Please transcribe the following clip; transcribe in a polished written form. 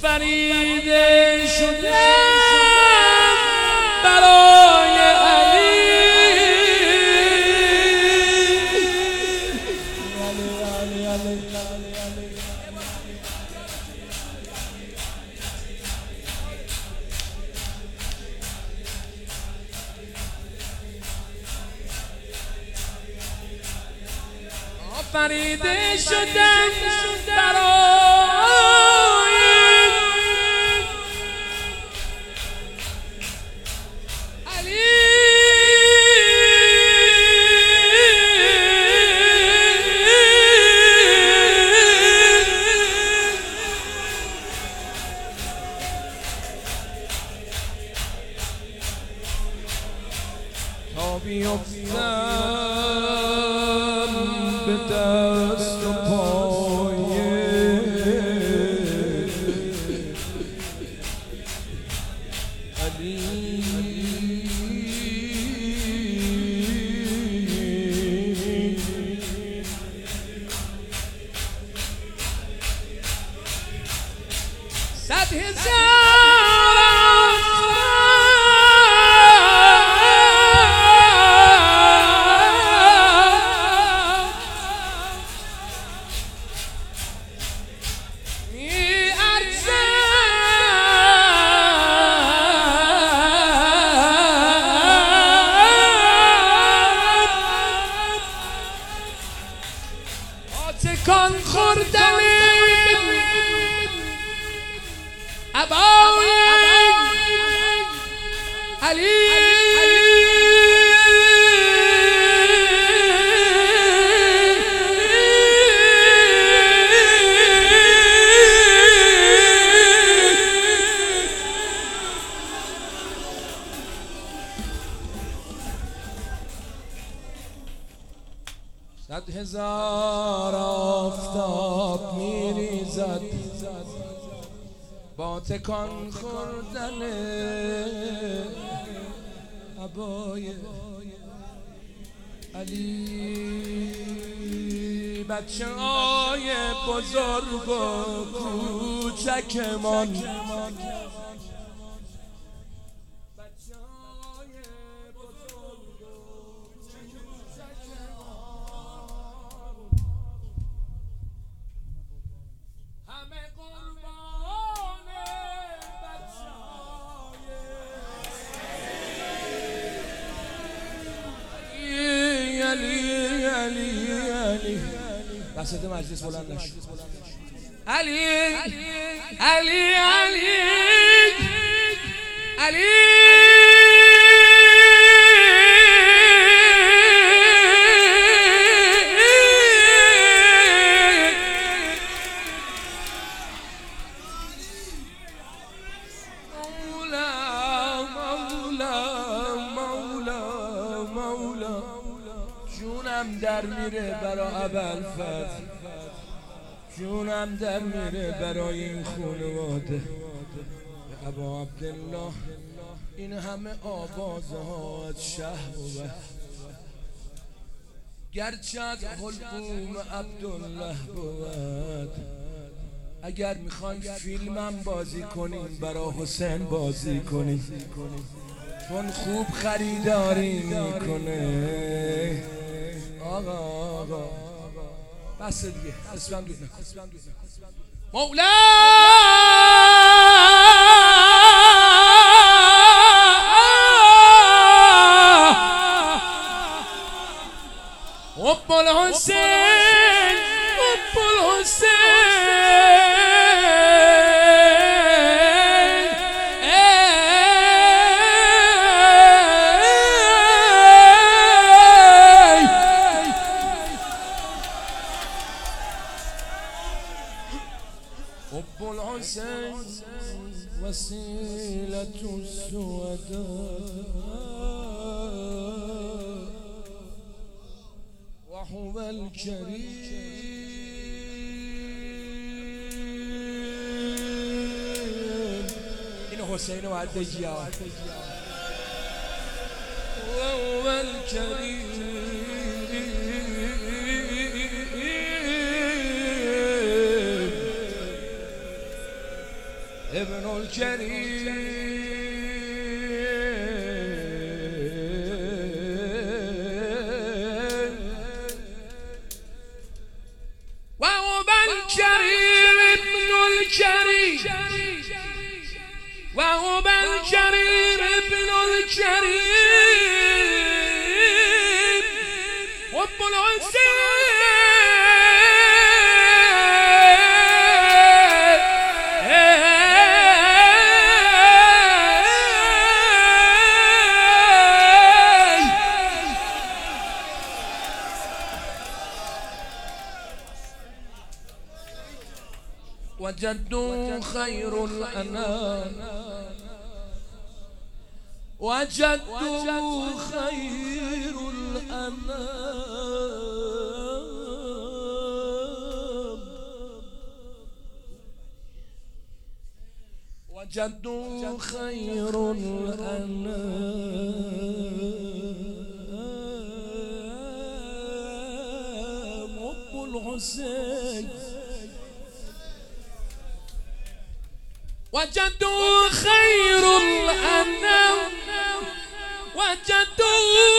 آفریده شدم برای علی. آفریده شدم برای علی. تا بیفتم به دست و پای علی. صد تکان خوردن ابای علی. صد هزار آفتاب میریزد با تکان خوردن ابای علی. بچه های بزرگ و کوچکمان وسط مجلس بلند نشد. علی علی علی علی جونم در میره برای ابوالفضل، جونم در میره برای این خانواده. ابا عبدالله این همه آوازها از شهر بود، گرچه از حلقوم عبدالله بود. اگر میخواین فیلمم بازی کنین برای حسین بازی کنین، چون خوب خریداری میکنه. آقا بس دیگه، اسمم دود نکن. مولا حب الحسین حب الحسین حب الحسين وسيلة السوداء وهو الكريم. إن حسين وعدجي وهو الكريم. الكريم وهو الكريم ابن الكريم وهو الكريم ابن الكريم رب الحسين وجدوا خير الأنام وجدوا خير الأنام وجدوا خير الأنام رب الحسين وجدوا خير الأنام وجدوا